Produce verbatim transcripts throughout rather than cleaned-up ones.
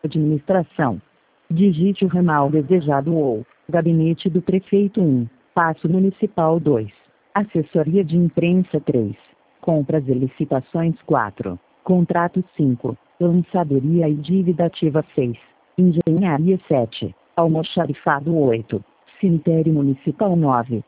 Administração. Digite o ramal desejado ou Gabinete do Prefeito um, Paço Municipal dois, Assessoria de Imprensa três, Compras e Licitações quatro, Contratos cinco, Lançadoria e Dívida Ativa seis, Engenharia sete, Almoxarifado oito, Cemitério Municipal nove.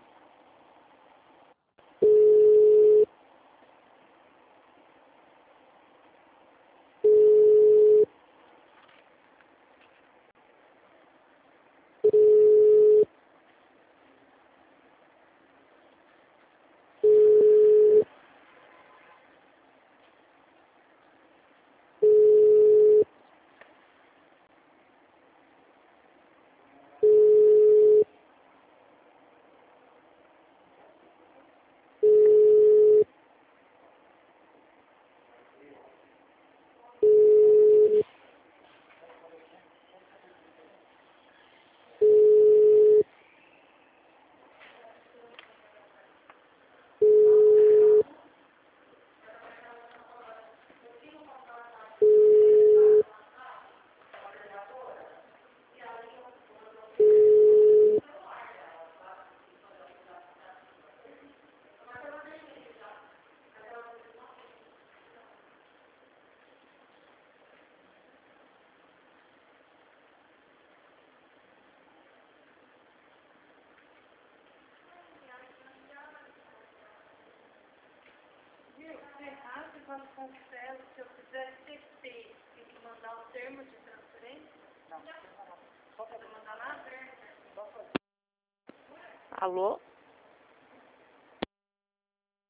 Quando cancelo, se eu fizer C P, tem que mandar o termo de transferência? Não, não precisa mandar nada? Alô?